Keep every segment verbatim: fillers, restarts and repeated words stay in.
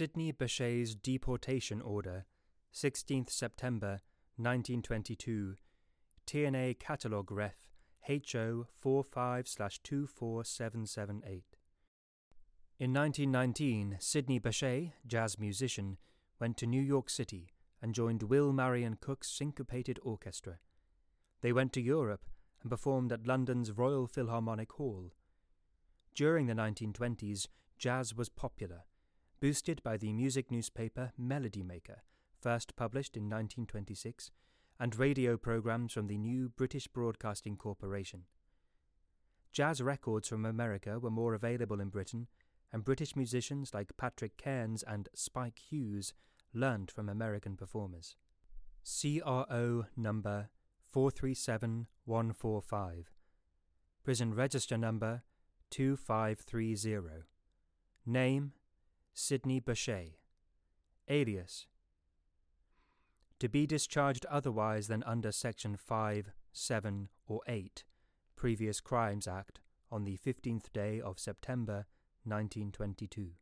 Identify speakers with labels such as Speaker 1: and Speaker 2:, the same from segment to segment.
Speaker 1: Sidney Bechet's deportation order, sixteenth September nineteen twenty-two, T N A Catalogue Ref H O forty-five slash two four seven seven eight. In nineteen nineteen, Sidney Bechet, jazz musician, went to New York City and joined Will Marion Cook's Syncopated Orchestra. They went to Europe and performed at London's Royal Philharmonic Hall. During the nineteen twenties, jazz was popular, boosted by the music newspaper Melody Maker, first published in nineteen twenty-six, and radio programs from the new British Broadcasting Corporation. Jazz records from America were more available in Britain, and British musicians like Patrick Cairns and Spike Hughes learned from American performers. C R O number four three seven one four five. Prison register number two five three zero. Name Sidney Bechet. Alias to be discharged otherwise than under Section five, seven, or eight, Previous Crimes Act, on the fifteenth day of September nineteen twenty-two.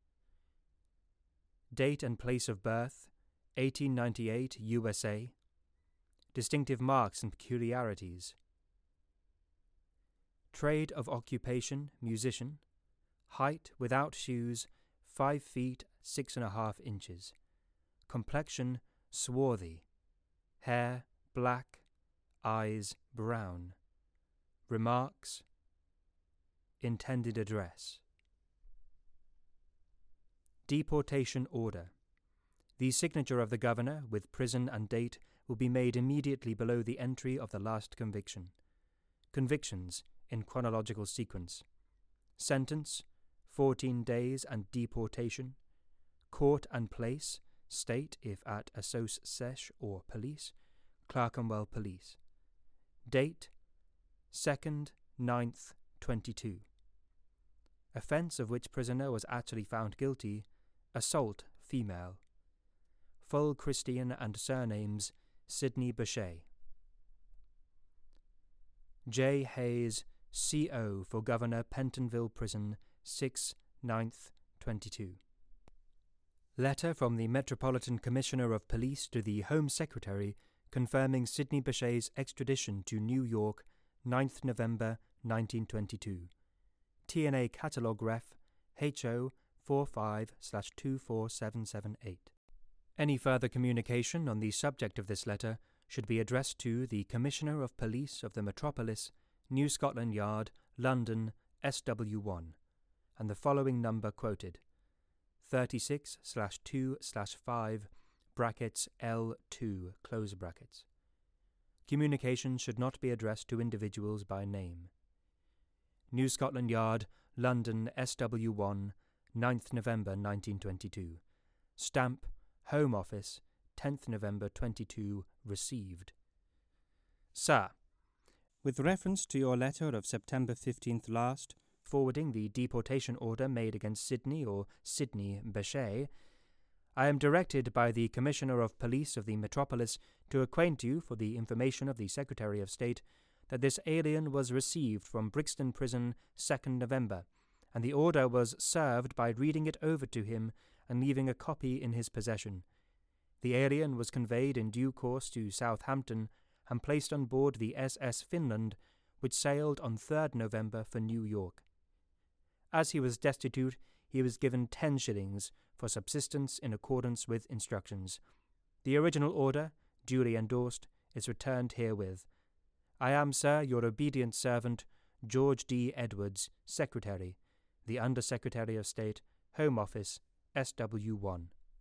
Speaker 1: Date and place of birth, eighteen ninety-eight, U S A. Distinctive marks and peculiarities. Trade of occupation, musician. Height, without shoes, five feet, six and a half inches. Complexion, swarthy. Hair, black. Eyes, brown. Remarks. Intended address. Deportation order. The signature of the governor, with prison and date, will be made immediately below the entry of the last conviction. Convictions, in chronological sequence. Sentence, fourteen days and deportation. Court and place, state if at assoc sesh or police, Clerkenwell Police. Date, second, ninth, twenty-two. Offence of which prisoner was actually found guilty, assault, female. Full Christian and surnames, Sidney Bechet. J. Hayes, C O for Governor, Pentonville Prison, sixth, ninth, twenty-two. Letter from the Metropolitan Commissioner of Police to the Home Secretary confirming Sidney Bechet's extradition to New York, ninth November nineteen twenty-two. T N A Catalogue Ref H O forty-five slash two four seven seven eight. Any further communication on the subject of this letter should be addressed to the Commissioner of Police of the Metropolis, New Scotland Yard, London, S W one, and the following number quoted: thirty-six slash two slash five brackets L two close brackets. Communication should not be addressed to individuals by name. New Scotland Yard, London, S W one, ninth November nineteen twenty-two. Stamp, Home Office, tenth November twenty-two, received. Sir, with reference to your letter of September fifteenth last, forwarding the deportation order made against Sidney or Sidney Bechet, I am directed by the Commissioner of Police of the Metropolis to acquaint you, for the information of the Secretary of State, that this alien was received from Brixton Prison second November, and the order was served by reading it over to him and leaving a copy in his possession. The alien was conveyed in due course to Southampton and placed on board the S S Finland, which sailed on third November for New York. As he was destitute, he was given ten shillings for subsistence in accordance with instructions. The original order, duly endorsed, is returned herewith. I am, sir, your obedient servant, George D. Edwards, Secretary, the Under Secretary of State, Home Office, S W one.